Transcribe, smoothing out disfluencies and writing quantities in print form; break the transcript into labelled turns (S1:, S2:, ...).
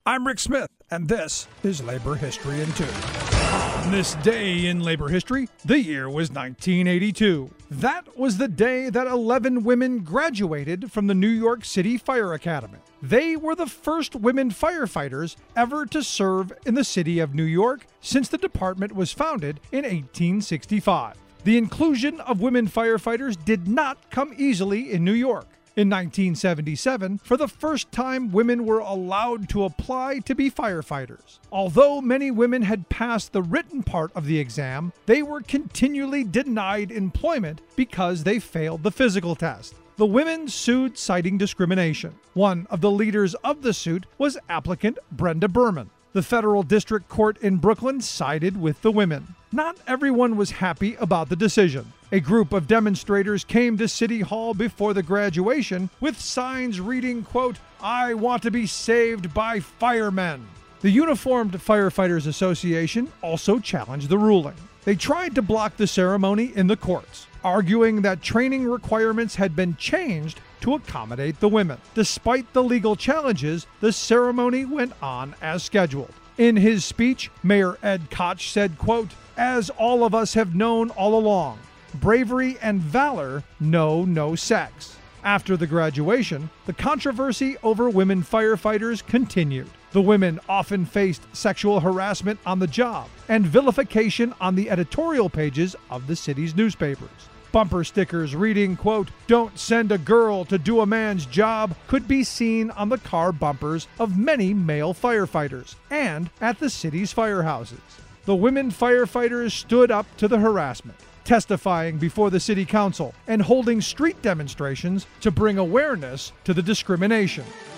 S1: I'm Rick Smith, and this is Labor History in 2. On this day in labor history, the year was 1982. That was the day that 11 women graduated from the New York City Fire Academy. They were the first women firefighters ever to serve in the city of New York since the department was founded in 1865. The inclusion of women firefighters did not come easily in New York. In 1977, for the first time, women were allowed to apply to be firefighters. Although many women had passed the written part of the exam, they were continually denied employment because they failed the physical test. The women sued citing discrimination. One of the leaders of the suit was applicant Brenda Berman. The federal district court in Brooklyn sided with the women. Not everyone was happy about the decision. A group of demonstrators came to City Hall before the graduation with signs reading, quote, "I want to be saved by firemen." The Uniformed Firefighters Association also challenged the ruling. They tried to block the ceremony in the courts, arguing that training requirements had been changed to accommodate the women. Despite the legal challenges, the ceremony went on as scheduled. In his speech, Mayor Ed Koch said, quote, "As all of us have known all along, bravery and valor know no sex." After the graduation, the controversy over women firefighters continued. The women often faced sexual harassment on the job and vilification on the editorial pages of the city's newspapers. Bumper stickers reading, quote, "Don't send a girl to do a man's job," could be seen on the car bumpers of many male firefighters and at the city's firehouses. The women firefighters stood up to the harassment, testifying before the city council and holding street demonstrations to bring awareness to the discrimination.